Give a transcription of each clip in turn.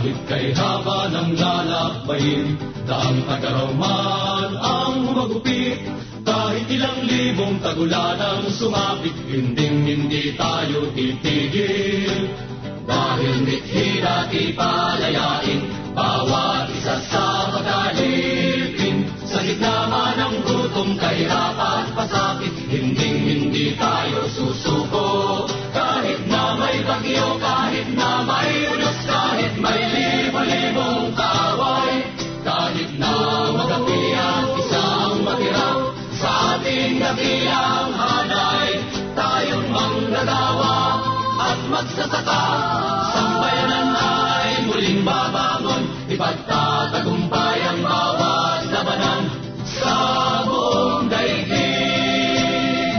Kahit kay haba ng lalakbayin, daang tagaraw man ang magupit. Kahit ilang libong tagulan ang sumapit, hindi tayo titigil. Dahil mithi natin palayain, bawat isa sa magalipin. Sa gitna man ng gutom, kahirapan, pasakit, hindi tayo susuko. Kahit na may bagyo, kahit na may unos, kahit may libo-libong kaaway, kahit na magapi ang isang matira sa ating dakilang hanay, tayong manggagawa at magsasaka. Sambayanan ay muling babangon, ipagtatagumpay ang bawat labanan sa buong daigdig.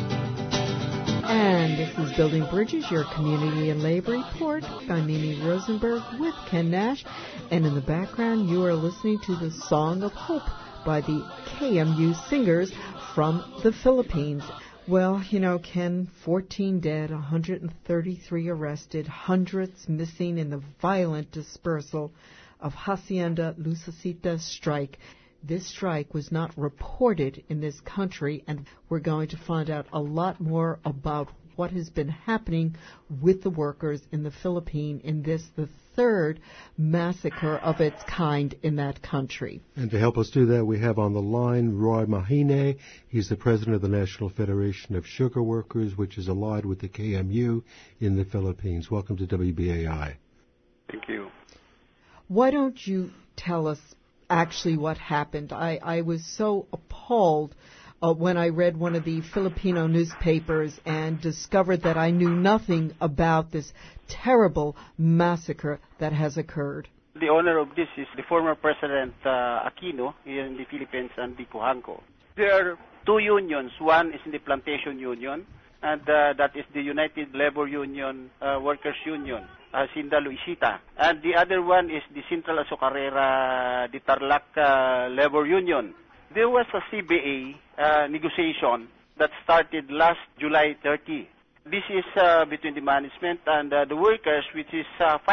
And this is Building Bridges, your community and labor report. I'm Mimi Rosenberg with Ken Nash. And in the background, you are listening to the Song of Hope by the KMU Singers from the Philippines. Well, you know, Ken, 14 dead, 133 arrested, hundreds missing in the violent dispersal of Hacienda Lucecita strike. This strike was not reported in this country, and we're going to find out a lot more about what has been happening with the workers in the Philippines in this, the third massacre of its kind in that country. And to help us do that, we have on the line Roy Mahine. He's the president of the National Federation of Sugar Workers, which is allied with the KMU in the Philippines. Welcome to WBAI. Thank you. Why don't you tell us actually what happened? I was so appalled when I read one of the Filipino newspapers and discovered that I knew nothing about this terrible massacre that has occurred. The owner of this is the former President Aquino here in the Philippines and the Pujanco. There are two unions. One is the Plantation Union, and that is the United Labor Union Workers Union, Hacienda Lucecita. And the other one is the Central Azucarera de Tarlac Labor Union. There was a CBA negotiation that started last July 30. This is between the management and the workers, which is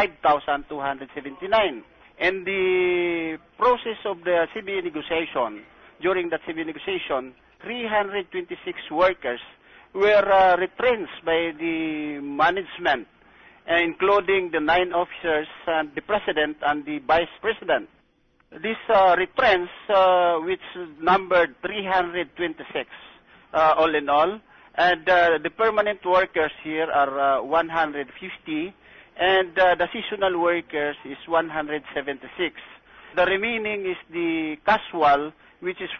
5,279. And the process of the CBA negotiation, during that CBA negotiation, 326 workers were retrenched by the management, including the 9 officers and the president and the vice president. This retrench, which numbered 326 all in all, and the permanent workers here are 150, and the seasonal workers is 176. The remaining is the casual, which is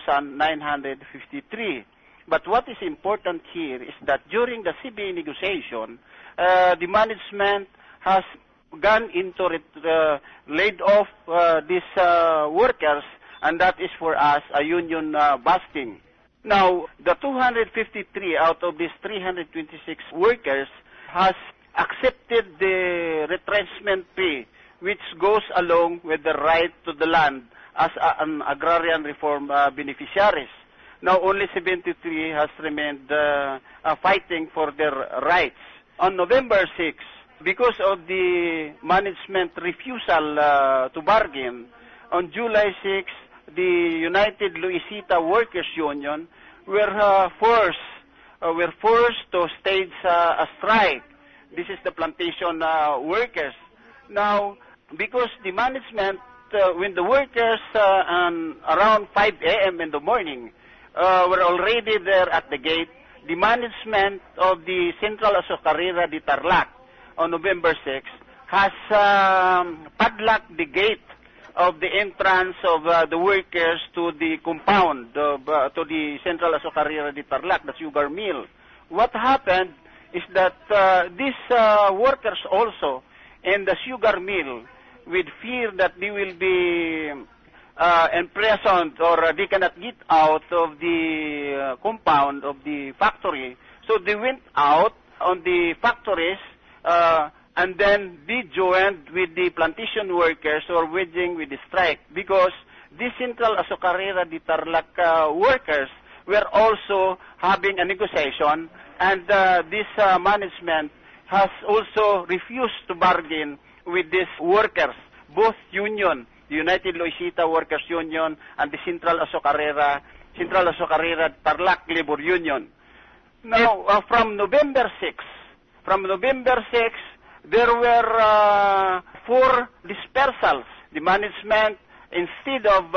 4,953. But what is important here is that during the CBA negotiation, the management has gone into laid off these workers, and that is for us a union busting. Now, the 253 out of these 326 workers has accepted the retrenchment pay, which goes along with the right to the land as an agrarian reform beneficiaries. Now, only 73 has remained fighting for their rights. On November 6, because of the management refusal to bargain, on July 6, the United Lucecita Workers Union were forced to stage a strike. This is the plantation workers. Now, because the management, when the workers around 5 a.m. in the morning were already there at the gate, the management of the Central Azucarera de Tarlac on November 6 has padlocked the gate of the entrance of the workers to the compound, to the Central Azucarera de Tarlac, the sugar mill. What happened is that these workers also in the sugar mill, with fear that they will be imprisoned or they cannot get out of the compound of the factory, so they went out on the factories and then they joined with the plantation workers who are waging with the strike, because the Central Azucarera de Tarlac workers were also having a negotiation, and this management has also refused to bargain with these workers, both union, the United Loisita Workers Union and the Central Azocarrera Tarlac Labor Union. Now, from November 6, there were 4 dispersals. The management, instead of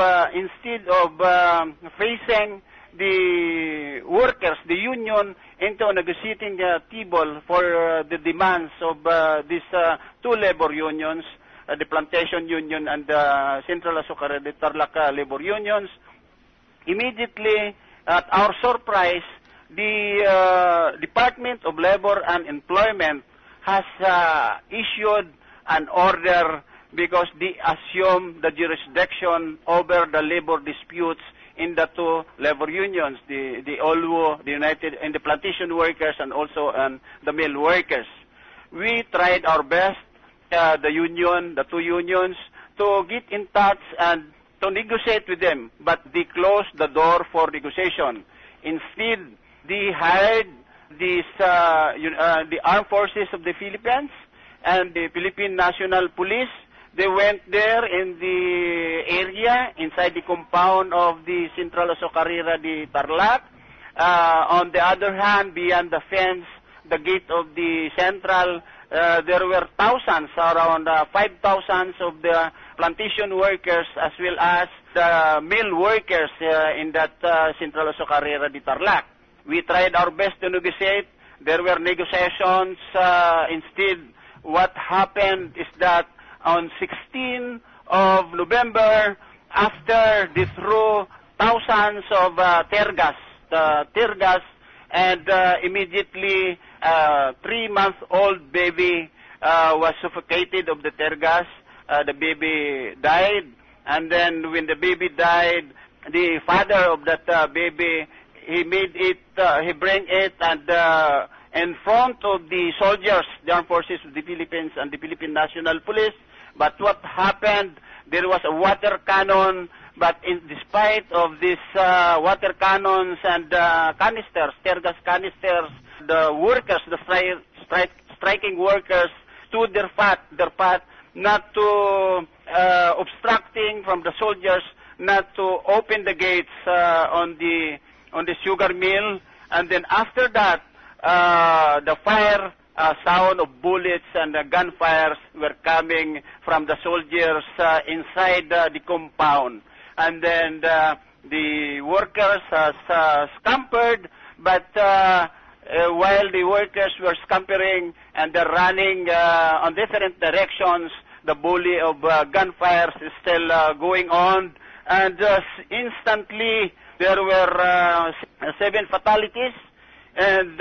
facing the workers, the union, into a negotiating table for the demands of these 2 labor unions, the Plantation Union and the Central Azocarrera Tarlac Labor Unions, immediately, at our surprise, the Department of Labor and Employment has issued an order because they assume the jurisdiction over the labor disputes in the 2 labor unions, the OLWO, the United, and the plantation workers, and also the mill workers. We tried our best, the 2 unions, to get in touch and to negotiate with them, but they closed the door for negotiation. Instead, they hired the Armed Forces of the Philippines and the Philippine National Police. They went there in the area, inside the compound of the Central Azocarrera de Tarlac. On the other hand, beyond the fence, the gate of the Central, there were thousands, around 5,000 of the plantation workers as well as the mill workers in that Central Azocarrera de Tarlac. We tried our best to negotiate. There were negotiations. Instead, what happened is that on 16 of November, after they threw thousands of tear gas, and immediately 3-month-old baby was suffocated of the tear gas. The baby died, and then when the baby died, the father of that baby, he bring it and in front of the soldiers, the Armed Forces of the Philippines and the Philippine National Police. But what happened, there was a water cannon, but despite of these water cannons and canisters, tear gas canisters, the workers, the striking workers, stood their path, not to obstructing from the soldiers, not to open the gates on the sugar mill, and then after that, the fire, sound of bullets and gunfires were coming from the soldiers inside the compound. And then the workers scampered, but while the workers were scampering and they're running on different directions, the volley of gunfires is still going on. And instantly, there were 7 fatalities and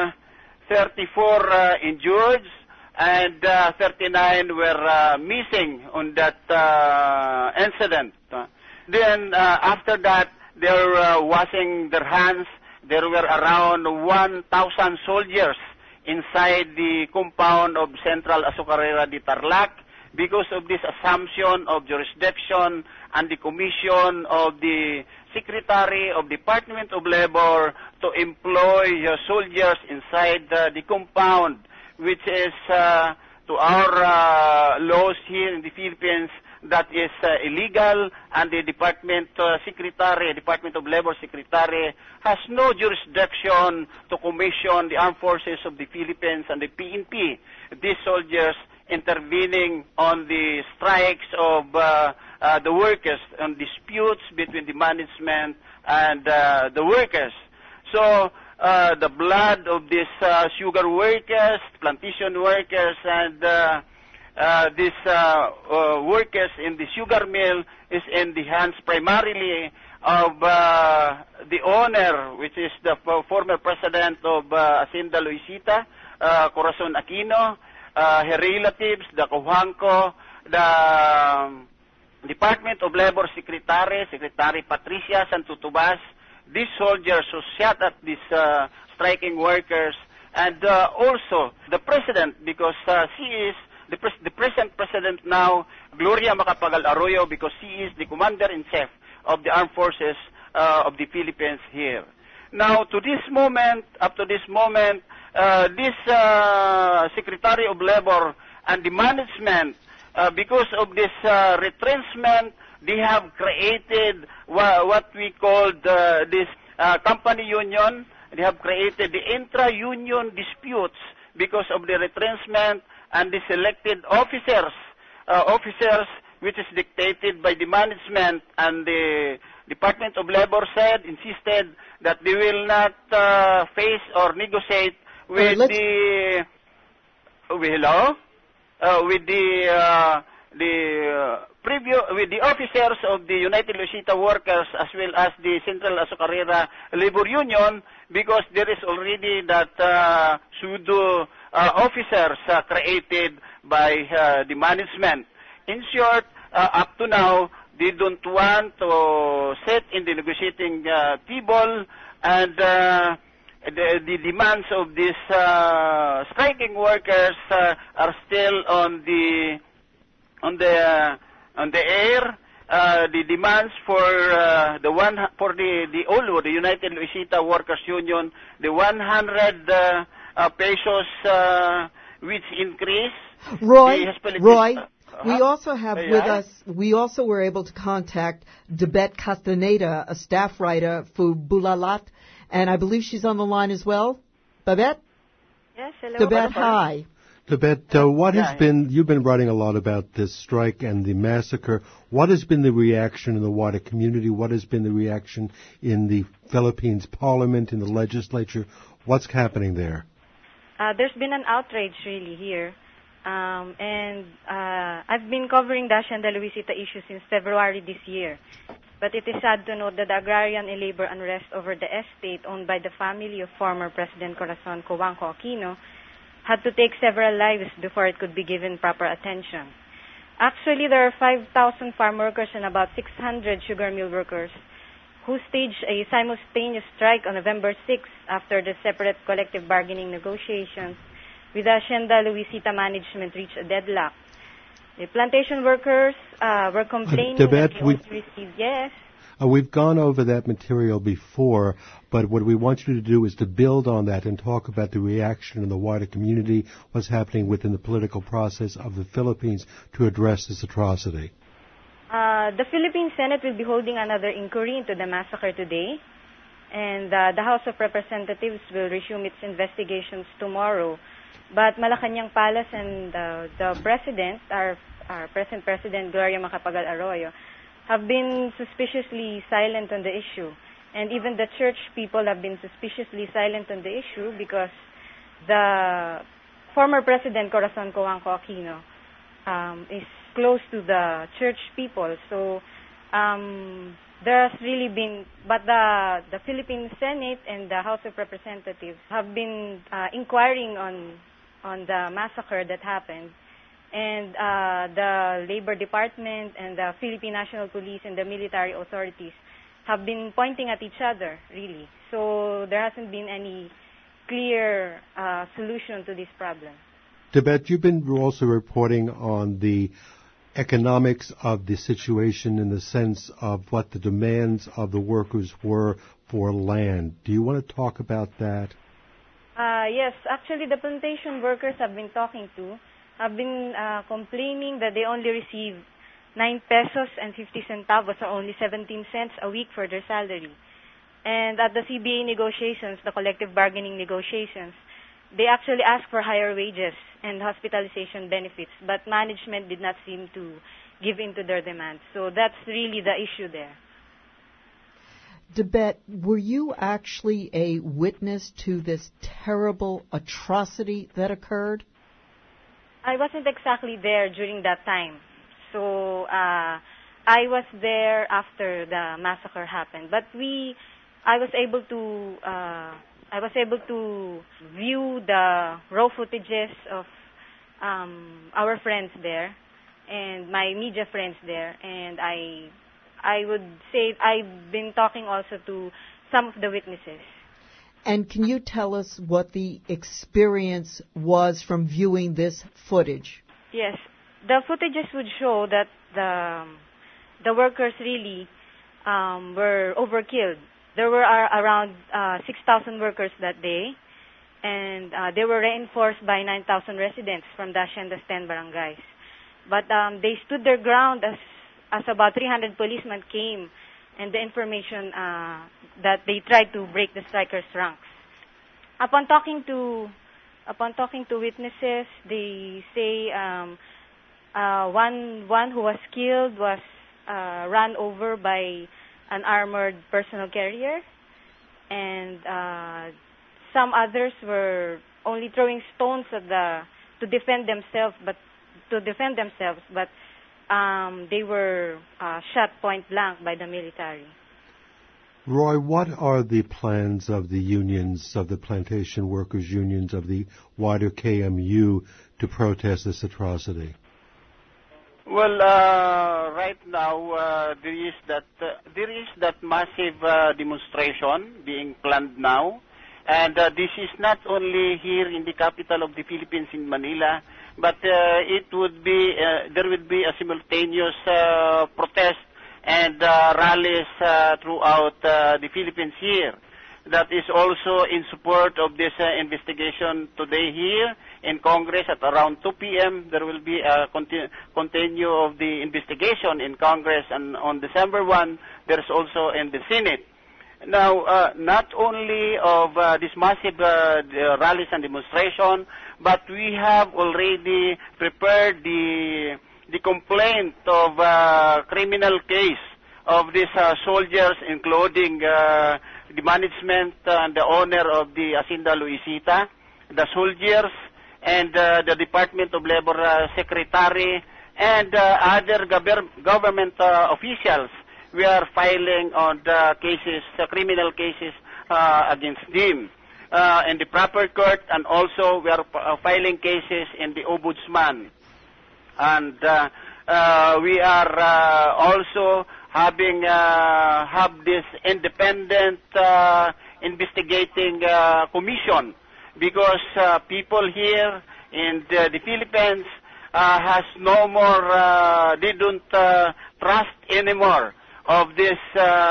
34 injured, and 39 were missing on that incident. Then after that, they were washing their hands. There were around 1,000 soldiers inside the compound of Central Azocarrera de Tarlac because of this assumption of jurisdiction and the commission of the Secretary of Department of Labor to employ soldiers inside the compound, which is to our laws here in the Philippines, that is illegal, and the Department of Labor Secretary has no jurisdiction to commission the Armed Forces of the Philippines and the PNP, these soldiers intervening on the strikes of the workers, on disputes between the management and the workers. So the blood of these sugar workers, plantation workers, and these workers in the sugar mill is in the hands primarily of the owner, which is the former president of Hacienda Loisita, Corazon Aquino, her relatives, the Cojuangco, the Department of Labor Secretary Patricia Santutubas, these soldiers who shot at these striking workers, and also the president, because she is the present president now, Gloria Macapagal Arroyo, because she is the commander-in-chief of the Armed Forces of the Philippines here. Now, up to this moment, this Secretary of Labor and the management, because of this retrenchment, they have created what we call this company union. They have created the intra-union disputes because of the retrenchment and the selected officers, which is dictated by the management, and the Department of Labor insisted that they will not face or negotiate with with the officers of the United Luisita Workers as well as the Central Azucarera Labor Union, because there is already that pseudo officers created by the management. In short, up to now, they don't want to sit in the negotiating table, and the demands of these striking workers are still on the air. The demands for the OLU, the United Luisita Workers Union, the 100 pesos which increase. Roy. We also have with us, we also were able to contact Debette Castaneda, a staff writer for Bulalat, and I believe she's on the line as well. Babette? Yes, hello. Debette, hi. Debette, you've been writing a lot about this strike and the massacre. What has been the reaction in the wider community? What has been the reaction in the Philippines Parliament, in the legislature? What's happening there? There's been an outrage really here. I've been covering the Hacienda Luisita issue since February this year. But it is sad to note that the agrarian and labor unrest over the estate owned by the family of former President Corazon Cojuangco Aquino had to take several lives before it could be given proper attention. Actually, there are 5,000 farm workers and about 600 sugar mill workers who staged a simultaneous strike on November 6 after the separate collective bargaining negotiations with the Hacienda Luisita management reached a deadlock. The plantation workers were complaining that they only received, yes. We've gone over that material before, but what we want you to do is to build on that and talk about the reaction in the wider community, what's happening within the political process of the Philippines to address this atrocity. The Philippine Senate will be holding another inquiry into the massacre today, and the House of Representatives will resume its investigations tomorrow. But Malacanang Palace and the President, our present President Gloria Macapagal Arroyo, have been suspiciously silent on the issue. And even the church people have been suspiciously silent on the issue because the former President Corazon Cojuangco Aquino is close to the church people. So there has really been, but the Philippine Senate and the House of Representatives have been inquiring on the massacre that happened. And the Labor Department and the Philippine National Police and the military authorities have been pointing at each other, really. So there hasn't been any clear solution to this problem. Debette, you've been also reporting on the economics of the situation in the sense of what the demands of the workers were for land. Do you want to talk about that? Yes, actually the plantation workers have been complaining that they only receive 9 pesos and 50 centavos, or only 17 cents a week for their salary. And at the CBA negotiations, the collective bargaining negotiations, they actually asked for higher wages and hospitalization benefits, but management did not seem to give in to their demands. So that's really the issue there. Debette, were you actually a witness to this terrible atrocity that occurred? I wasn't exactly there during that time. So I was there after the massacre happened. But I was able to view the raw footages of our friends there and my media friends there, and I would say I've been talking also to some of the witnesses. And can you tell us what the experience was from viewing this footage? Yes. The footages would show that the workers really were overkilled. There were around 6,000 workers that day, and they were reinforced by 9,000 residents from the Hacienda's 10 barangays. But they stood their ground as about 300 policemen came, and the information that they tried to break the strikers' ranks. Upon talking to witnesses, they say one who was killed was run over by an armored personnel carrier, and some others were only throwing stones at to defend themselves, but they were shot point blank by the military. Roy, what are the plans of the unions, of the plantation workers' unions, of the wider KMU to protest this atrocity? Well, right now there is that massive demonstration being planned now, and this is not only here in the capital of the Philippines in Manila, but there would be a simultaneous protest and rallies throughout the Philippines here. That is also in support of this investigation today here in Congress at around 2 p.m. There will be a continue of the investigation in Congress, and on December 1, there's also in the Senate. Now, not only of this massive rallies and demonstration, but we have already prepared the complaint of criminal case of these soldiers, including the management and the owner of the Hacienda Luisita, the soldiers, and the Department of Labor Secretary, and other government officials. We are filing on the cases, criminal cases against them in the proper court, and also we are filing cases in the Ombudsman. And we are also have this independent investigating commission, because people here in the Philippines has no more, they don't trust anymore of this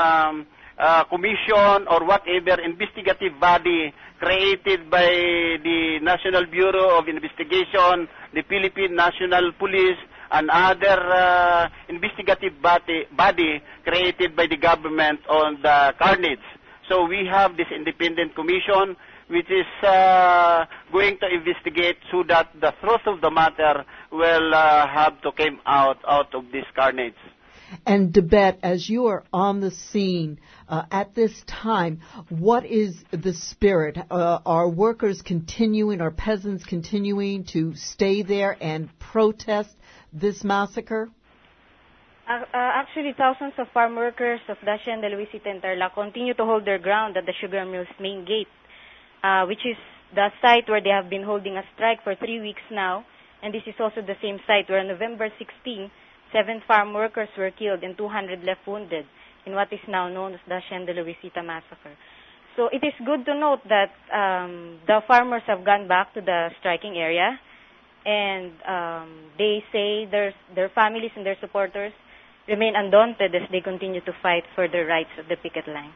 commission or whatever investigative body created by the National Bureau of Investigation, the Philippine National Police, and other investigative body created by the government on the carnage. So we have this independent commission which is going to investigate so that the truth of the matter will have to come out of this carnage. And Debette, as you are on the scene at this time, what is the spirit? Are workers continuing, are peasants continuing to stay there and protest this massacre? Actually, thousands of farm workers of the Hacienda Luisita and Tarlac continue to hold their ground at the sugar mill's main gate, which is the site where they have been holding a strike for 3 weeks now. And this is also the same site where on November 16, 7 farm workers were killed and 200 left wounded in what is now known as the Hacienda Luisita massacre. So it is good to note that the farmers have gone back to the striking area, and they say their families and their supporters remain undaunted as they continue to fight for the rights of the picket line.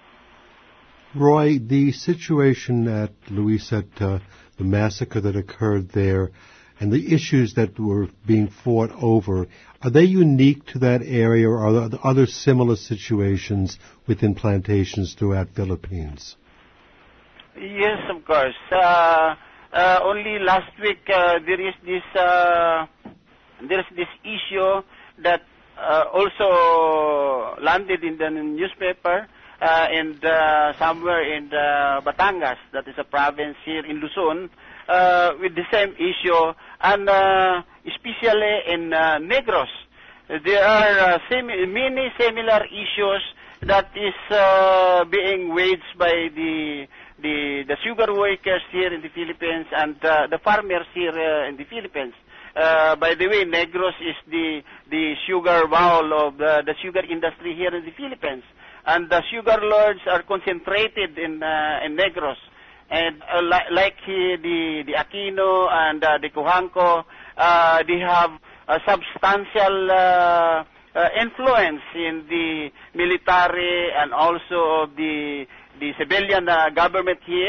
Roy, the situation at Luisita, the massacre that occurred there, and the issues that were being fought over, are they unique to that area, or are there other similar situations within plantations throughout Philippines? Yes, of course. Only last week there is this issue that also landed in the newspaper somewhere in the Batangas, that is a province here in Luzon, with the same issue, and especially in Negros. There are many similar issues that is being waged by the sugar workers here in the Philippines and the farmers here in the Philippines. By the way, Negros is the sugar bowl of the sugar industry here in the Philippines, and the sugar lords are concentrated in Negros. And like the Aquino and the Cojanco, they have a substantial influence in the military and also the civilian government here.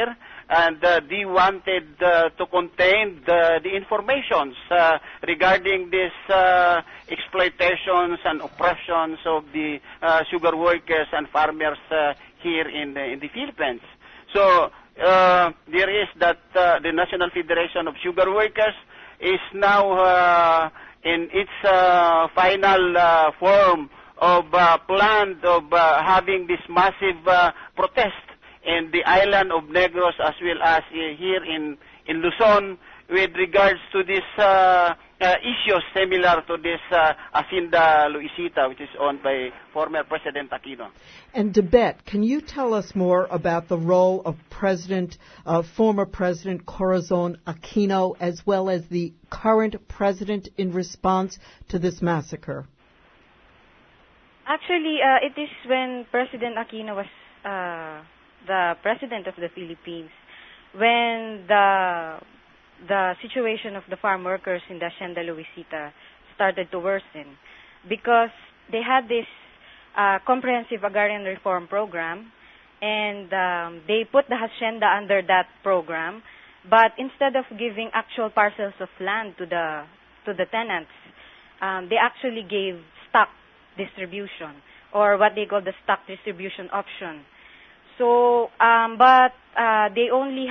and they wanted to contain the informations regarding these exploitations and oppressions of the sugar workers and farmers here in the Philippines. So there is that the National Federation of Sugar Workers is now in its final form of plan of having this massive protest in the island of Negros as well as here in Luzon with regards to this issues similar to this Hacienda Luisita, which is owned by former President Aquino. And Debette, can you tell us more about the role of former President Corazon Aquino as well as the current president in response to this massacre? Actually, it is when President Aquino was the president of the Philippines, when the situation of the farm workers in the Hacienda Luisita started to worsen, because they had this comprehensive agrarian reform program, and they put the hacienda under that program, but instead of giving actual parcels of land to the tenants, they actually gave stock distribution, or what they call the stock distribution option. So, but they only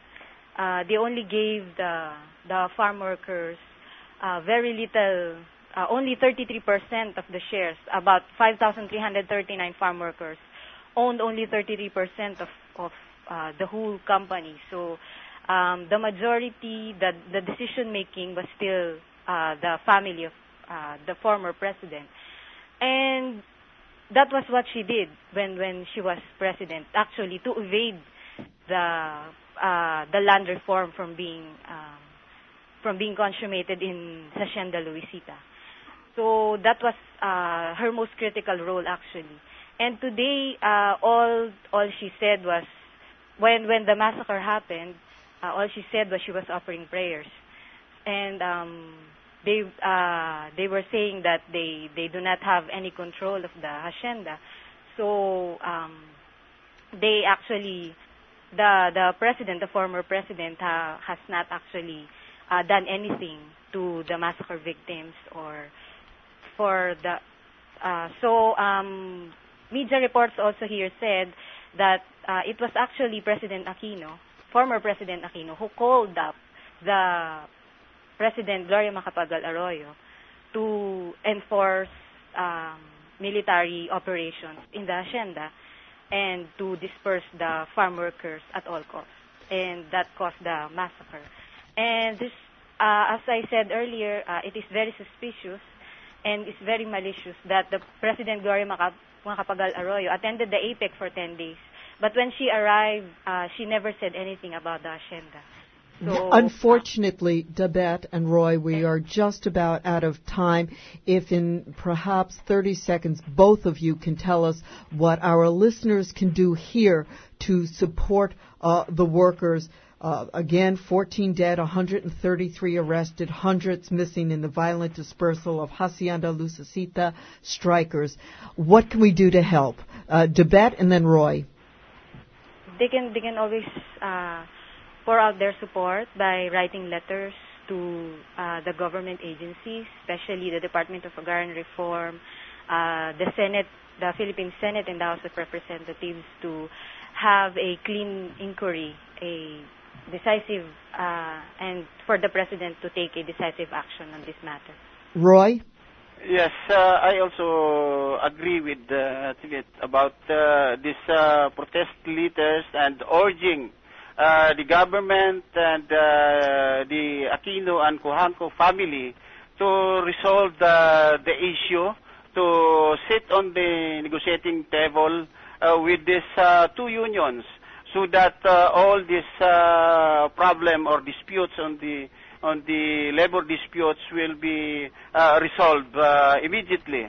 gave the farm workers very little, only 33% of the shares. About 5,339 farm workers owned only 33% of the whole company. So, the majority, the decision making was still the family of the former president. And that was what she did when she was president, actually, to evade the land reform from being consummated in Hacienda Luisita. So that was her most critical role, actually. And today, all she said was, when the massacre happened, all she said was she was offering prayers, and they were saying that they do not have any control of the hacienda. So they actually, the president, the former president, has not actually done anything to the massacre victims or for the. Media reports also here said that it was actually President Aquino, former President Aquino, who called up the President Gloria Macapagal Arroyo to enforce military operations in the hacienda and to disperse the farm workers at all costs. And that caused the massacre. And this, as I said earlier, it is very suspicious and it's very malicious that the President Gloria Macapagal Arroyo attended the APEC for 10 days. But when she arrived, she never said anything about the hacienda. So, unfortunately, Debette and Roy, we are just about out of time. If in perhaps 30 seconds, both of you can tell us what our listeners can do here to support the workers. Again, 14 dead, 133 arrested, hundreds missing in the violent dispersal of Hacienda Luisita strikers. What can we do to help? Debette and then Roy. They can always pour out their support by writing letters to the government agencies, especially the Department of Agrarian Reform, the Senate, the Philippine Senate and the House of Representatives to have a clean inquiry, a decisive, and for the President to take a decisive action on this matter. Roy? Yes, I also agree with Tivit about these protest leaders and urging the government and the Aquino and Cojuangco family to resolve the issue, to sit on the negotiating table with these two unions, so that all this problem or disputes on the labor disputes will be resolved immediately.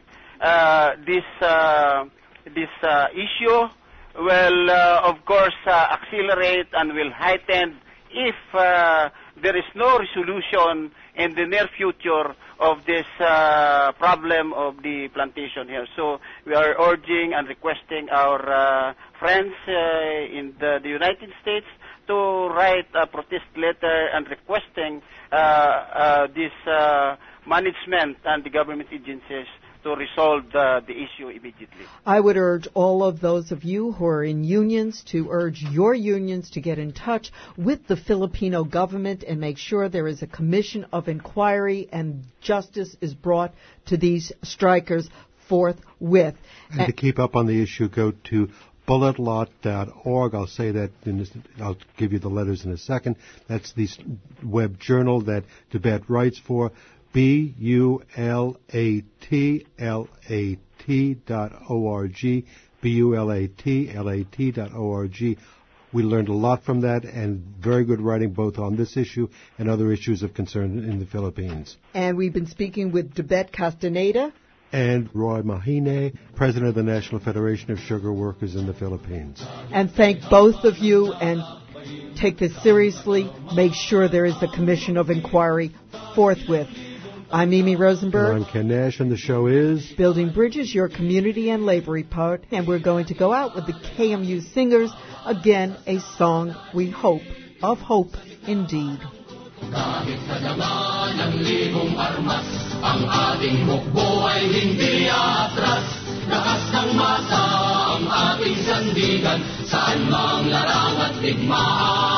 This issue will, of course, accelerate and will heighten if there is no resolution in the near future of this problem of the plantation here. So we are urging and requesting our friends in the United States to write a protest letter and requesting this management and the government agencies to resolve the issue immediately. I would urge all of those of you who are in unions to urge your unions to get in touch with the Filipino government and make sure there is a commission of inquiry and justice is brought to these strikers forthwith. And to keep up on the issue, go to bulletlot.org. I'll say that I'll give you the letters in a second. That's the web journal that Tibet writes for. BULATLAT.org, BULATLAT.org. We learned a lot from that, and very good writing both on this issue and other issues of concern in the Philippines. And we've been speaking with Tibet Castaneda and Roy Mahine, President of the National Federation of Sugar Workers in the Philippines. And thank both of you, and take this seriously. Make sure there is a commission of inquiry forthwith. I'm Mimi Rosenberg. And I'm Ken Nash, and the show is Building Bridges, Your Community and Labor Report. And we're going to go out with the KMU Singers. Again, a song we hope, of hope indeed. Kahit kadama ng libong armas, ang ating hukbo ay hindi atras. Lakas ng masa ang ating sandigan, saan mang larang at digmaan.